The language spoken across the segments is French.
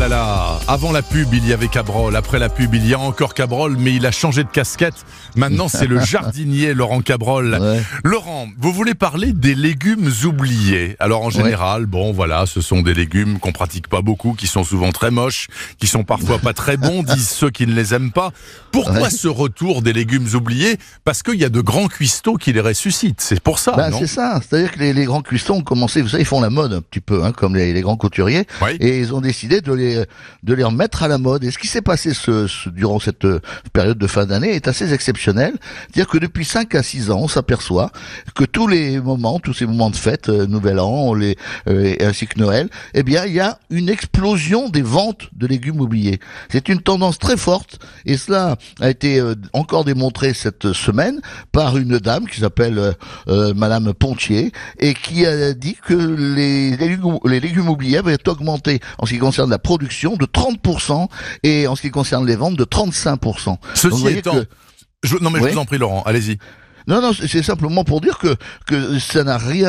là là, avant la pub il y avait Cabrol, après la pub il y a encore Cabrol, mais il a changé de casquette. Maintenant c'est le jardinier Laurent Cabrol. Ouais. Laurent, vous voulez parler des légumes oubliés. Alors en général, bon voilà, ce sont des légumes qu'on pratique pas beaucoup, qui sont souvent très moches, qui sont parfois pas très bons, disent ceux qui ne les aiment pas. Pourquoi ce retour des légumes oubliés ? Parce qu'il y a de grands cuistots qui les ressuscitent, c'est pour ça, non ? C'est ça, c'est-à-dire que les grands cuistots ont commencé, vous savez, ils font la mode un petit peu, comme les grands couturiers, et ils ont décidé de les remettre à la mode. Et ce qui s'est passé durant cette période de fin d'année est assez exceptionnel. C'est-à-dire que depuis 5 à 6 ans, on s'aperçoit que tous ces moments de fête, Nouvel An, ainsi que Noël, eh bien, il y a une explosion des ventes de légumes oubliés. C'est une tendance très forte, et cela a été encore démontré cette semaine par une dame qui s'appelle Madame Pontier, et qui a dit que les légumes oubliés avaient augmenté en ce qui concerne la production de 30% et en ce qui concerne les ventes de 35%. Ceci étant... je vous en prie Laurent, allez-y. Non, c'est simplement pour dire que ça n'a rien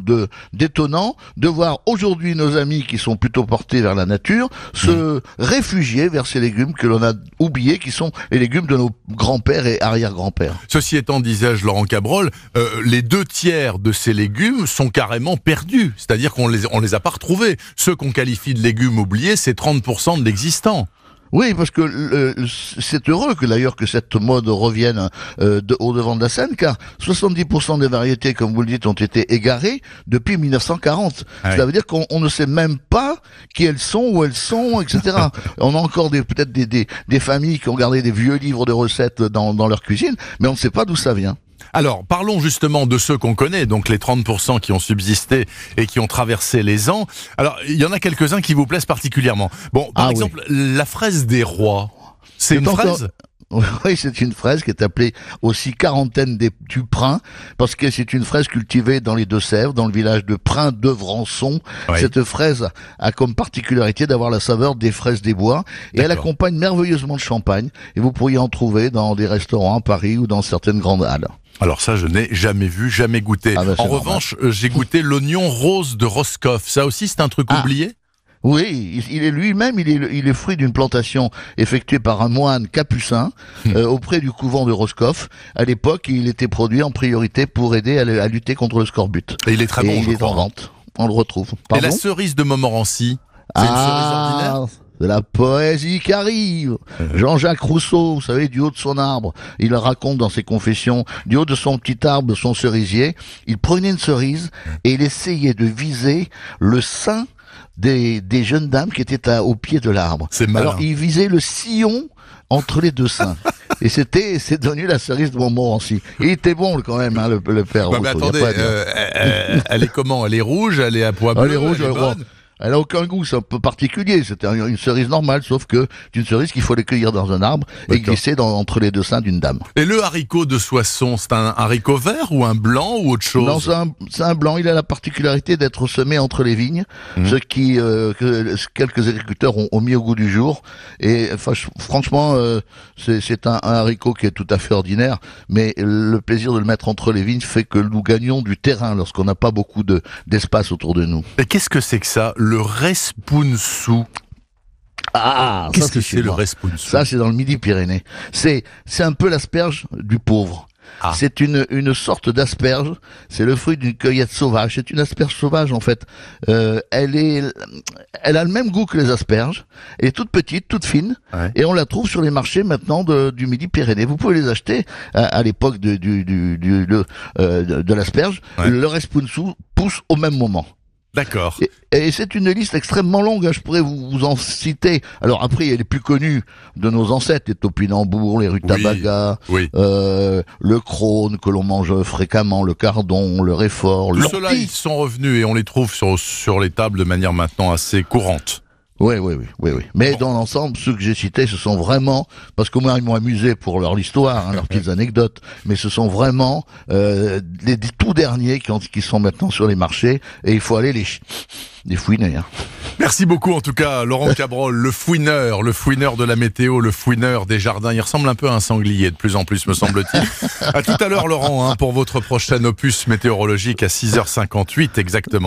d'étonnant de voir aujourd'hui nos amis qui sont plutôt portés vers la nature se réfugier vers ces légumes que l'on a oubliés, qui sont les légumes de nos grands-pères et arrière-grands-pères. Ceci étant, disais-je, Laurent Cabrol, les 2/3 de ces légumes sont carrément perdus. C'est-à-dire qu'on les a pas retrouvés. Ceux qu'on qualifie de légumes oubliés, c'est 30% de l'existant. Oui, parce que c'est heureux que cette mode revienne au devant de la scène, car 70% des variétés, comme vous le dites, ont été égarées depuis 1940. Ouais. Ça veut dire qu'on ne sait même pas qui elles sont, où elles sont, etc. On a encore peut-être des familles qui ont gardé des vieux livres de recettes dans leur cuisine, mais on ne sait pas d'où ça vient. Alors, parlons justement de ceux qu'on connaît, donc les 30% qui ont subsisté et qui ont traversé les ans. Alors, il y en a quelques-uns qui vous plaisent particulièrement. Bon, par exemple, la fraise des rois, c'est une fraise ? Oui, c'est une fraise qui est appelée aussi quarantaine du Prin, parce que c'est une fraise cultivée dans les Deux-Sèvres, dans le village de Prin-Devrançon. Ouais. Cette fraise a comme particularité d'avoir la saveur des fraises des bois, et elle accompagne merveilleusement le champagne, et vous pourriez en trouver dans des restaurants à Paris ou dans certaines grandes halles. Alors ça, je n'ai jamais vu, jamais goûté. En revanche, j'ai goûté l'oignon rose de Roscoff. Ça aussi, c'est un truc oublié ? Oui, il est fruit d'une plantation effectuée par un moine capucin auprès du couvent de Roscoff. À l'époque, il était produit en priorité pour aider à lutter contre le scorbut. Et il est très bon, il est en vente. On le retrouve. Pardon ? Et la cerise de Montmorency, c'est une cerise ordinaire ? C'est la poésie qui arrive. Jean-Jacques Rousseau, vous savez, du haut de son arbre, il raconte dans ses confessions, du haut de son petit arbre, son cerisier, il prenait une cerise et il essayait de viser le sein des jeunes dames qui étaient au pied de l'arbre. C'est malin. Alors il visait le sillon entre les deux seins. Et c'est devenu la cerise de Montmorency. Il était bon quand même, le père Rousseau. Mais attendez, elle est comment ? Elle est rouge, elle est à pois bleu, elle est rouge, elle a aucun goût, c'est un peu particulier. C'était une cerise normale, sauf que c'est une cerise qu'il faut les cueillir dans un arbre et glisser entre les deux seins d'une dame. Et le haricot de Soissons, c'est un haricot vert ou un blanc ou autre chose ? Non, c'est un blanc. Il a la particularité d'être semé entre les vignes, ce qui que quelques agriculteurs ont mis au goût du jour. Et franchement, c'est un haricot qui est tout à fait ordinaire, mais le plaisir de le mettre entre les vignes fait que nous gagnons du terrain lorsqu'on n'a pas beaucoup d'espace autour de nous. Et qu'est-ce que c'est que ça ? Le responso. Qu'est-ce que c'est le responso ? Ça, c'est dans le Midi-Pyrénées. C'est un peu l'asperge du pauvre. C'est une sorte d'asperge. C'est le fruit d'une cueillette sauvage. C'est une asperge sauvage, en fait. Elle a le même goût que les asperges. Elle est toute petite, toute fine. Ouais. Et on la trouve sur les marchés maintenant du Midi-Pyrénées. Vous pouvez les acheter à l'époque de l'asperge. Ouais. Le responso pousse au même moment. D'accord. Et c'est une liste extrêmement longue, je pourrais vous en citer. Alors après, il y a les plus connus de nos ancêtres, les topinambours, les rutabagas, le crône que l'on mange fréquemment, le cardon, le réfort, l'ortie. Ceux-là, ils sont revenus et on les trouve sur les tables de manière maintenant assez courante. Oui. Mais dans l'ensemble, ceux que j'ai cités, ce sont vraiment, parce qu'au moins ils m'ont amusé pour l'histoire, leurs petites anecdotes, mais ce sont vraiment les tout derniers qui sont maintenant sur les marchés, et il faut aller les fouiner. Merci beaucoup en tout cas Laurent Cabrol, le fouineur de la météo, le fouineur des jardins. Il ressemble un peu à un sanglier de plus en plus, me semble-t-il. À tout à l'heure Laurent, pour votre prochain opus météorologique à 6h58 exactement.